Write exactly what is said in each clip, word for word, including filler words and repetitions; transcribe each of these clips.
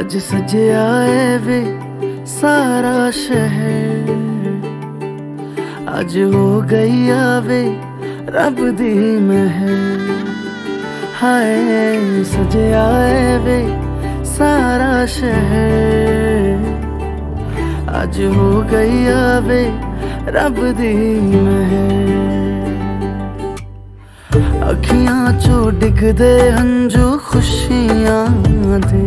अज सजया है वे सारा शहर, अज हो गई आवे रब दी महर। हाय सजया है वे सारा शहर, अज हो गई आवे रब दी महर। अखियां चो डिगदे हंजू खुशियां दे,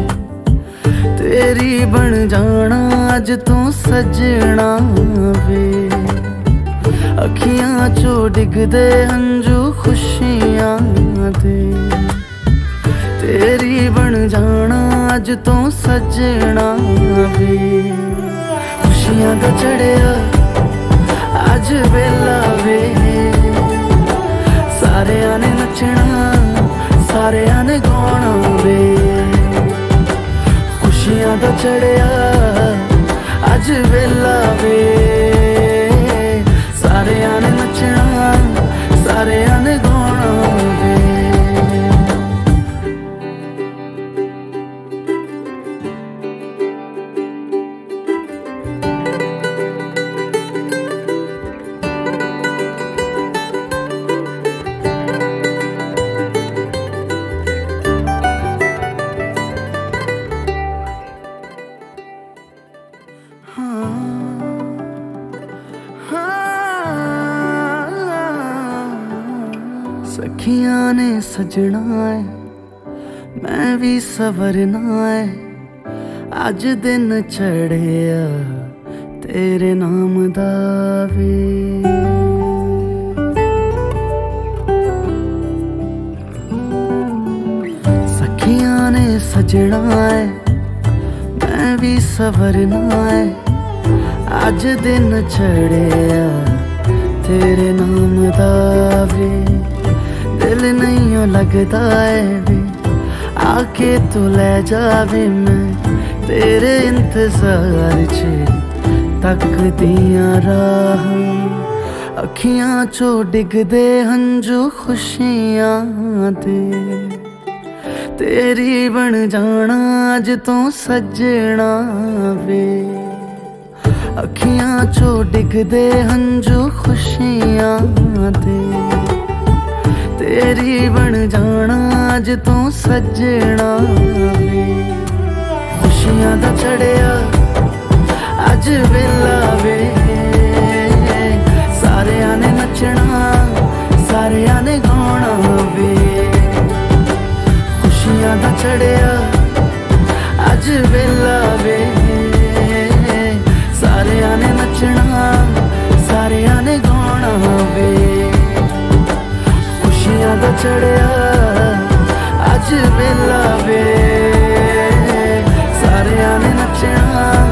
तेरी बन जाना अज तू सजना वे। अखियां चो डिगदे हंजू खुशियां दे, तेरी बन जाना अज तू सजना वे। खुशियां दा चढ़िया अज वेला वे, सारेयां ने नचना सारेयां ने गाना वे। खुशियां दा चढ़िया अज वेला वे, सारेयां ने नचना सारेयां ने गाना वे। सखियां ने सजना है मैं भी सवरना है, अज दिन चढ़िया तेरे नाम दा वे। सखियां ने सजना है मैं भी सवरना है, अज दिन चढ़िया तेरे नाम दा वे। दिल नहीं लगता है वे आके तू ले जावे, मैं तेरे इंतजार च तक दिया राह। अखियां चो डिगदे हंजू खुशियां दे, तेरी बन जाना अज तू सजना वे। अखियां चो डिगदे हंजू खुशियां दे, तेरी बन जाना अज तू सजना वे। खुशियां दा चढ़िया अज वेला वे, सारेयां ने नचना सारेयां ने गाना वे। खुशियां दा चढ़िया अज वेला वे, सारेयां ने नचना सारेयां ने गाना वे। खुशियां दा चढ़िया अज वेला वे, सारेयां ने नचना